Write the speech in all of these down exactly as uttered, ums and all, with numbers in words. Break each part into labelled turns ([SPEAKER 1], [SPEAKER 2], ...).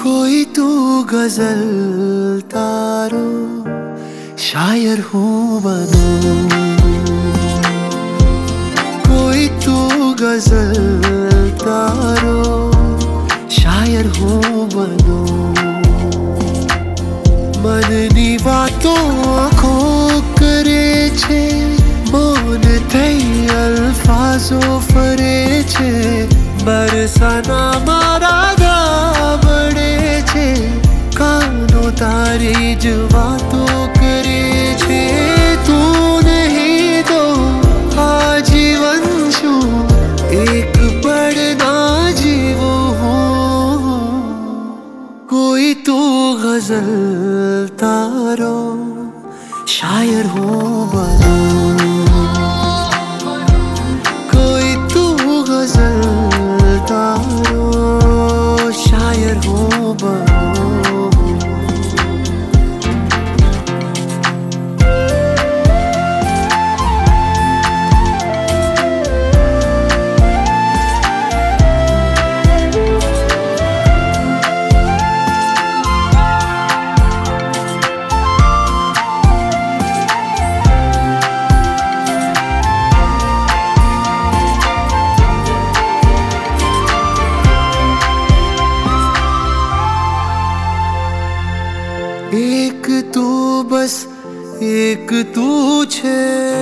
[SPEAKER 1] कोई तू गजल तारो, शायर हूँ बनूं। कोई तू गजल तारो, शायर हूँ बनूं। मननी वातो आँखो करे छे, मौन थई अल्फाजो फरे छे। बरसाना मारा गाबड़े छे, कानो तारी ज वातो करे छे। तू नहीं तो आजीवन छू, एक पल ना जीवो हूँ। कोई तू गजल तारो, शायर हूँ बनूं। कोई तू गजल तारो, शायर हूँ बनूं। एक तू बस एक तू छे,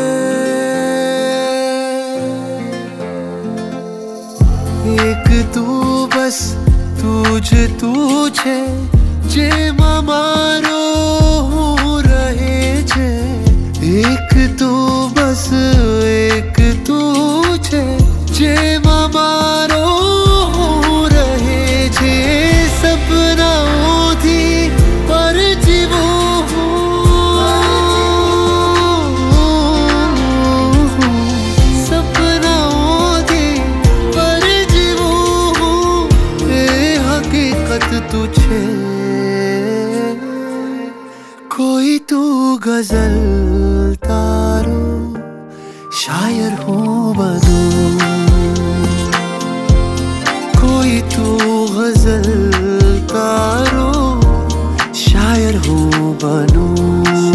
[SPEAKER 1] एक तू बस तुझ तू छे। जे मारो रहे छे, एक तू बस एक तू छे। जे मारो रहे छे, सपनाओं थी पर जीवो हूँ। सपनाओं थी पर जीवो हूँ, ए हकीकत तुझे। कोई तू गजल तारो, शायर हूँ बनूं। कोई तू गजल तारो, शायर हूँ बनूं।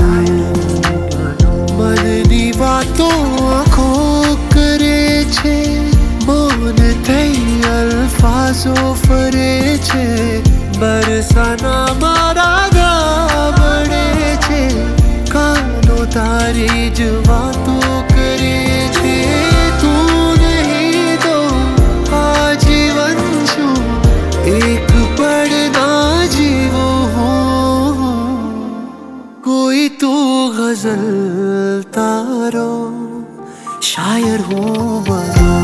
[SPEAKER 1] मननी वातो आँखो करे छे, मौन थई अल्फाजो फरे छे। बरसाना मारा गाबड़े छे, कानो तारी ज वातो करे छे। तू नहीं तो आजीवन छू, एक पल ना जीवो हूँ। कोई तू गजल तारो, शायर हूँ बनूं।